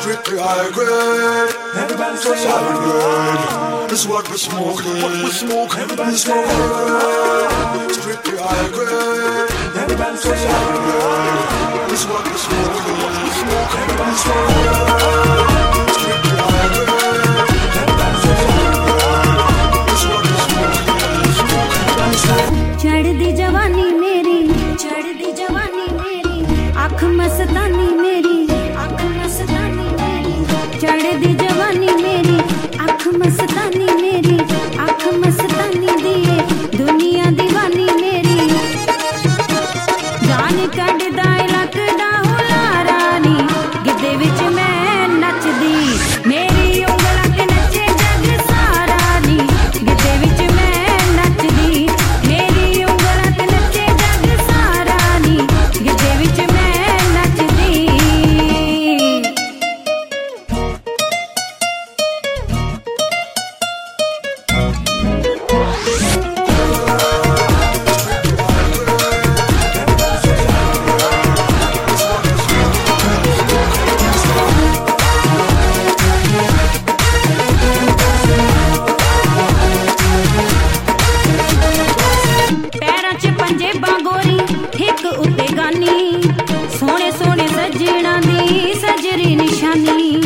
strictly high grade. Everybody say high grade. This is what we're smoking. What we're smoking. Everybody say high grade. Strictly high grade. Everybody say high grade. This is what we're smoking. What we're smoking. Everybody say high grade. Strictly high grade. Everybody say high grade. This is what we're smoking. Everybody say. चढ़दी जवानी मेरी, चढ़दी जवानी मेरी, आँख मस्तानी मेरी, आँख मस्तानी मेरी, चढ़दी जवानी मेरी, आँख मस्तानी मेरी, आँख मस्तानी दिए दुनिया दीवानी मेरी, जान कढ़दा लकदा हुलारा नी, गिद्धे विच मैं नचदी, मेरी उंगलां ते नचे जग सारा नी, गिद्धे विच मैं नचदी, मेरी उंगलां ते नचे जग सारा नी, गिद्धे विच मैं नचदी। पैरां च पंजेबां गोरी हिक उत्ते गानी, सोहणे सोहणे सज्जणा दी सजरी निशानी।